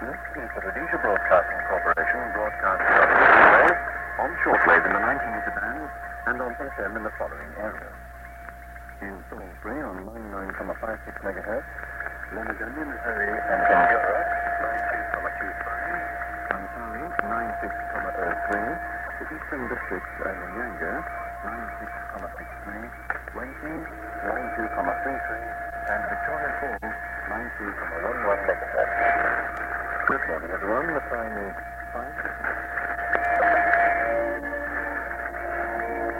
This is the Rhodesia Broadcasting Corporation broadcasting on wave, on shortwave in the 19-meter band, and on FM in the following areas. In Salisbury on 99.56 megahertz, Lemaguna, Missouri, and Kendura, 92.25, Ontario, 96.03, the Eastern Districts and Nyanga, 96.63, Wenty, 92.33, and Victoria Falls, 92.11 megahertz. Good morning, everyone. The time is 5.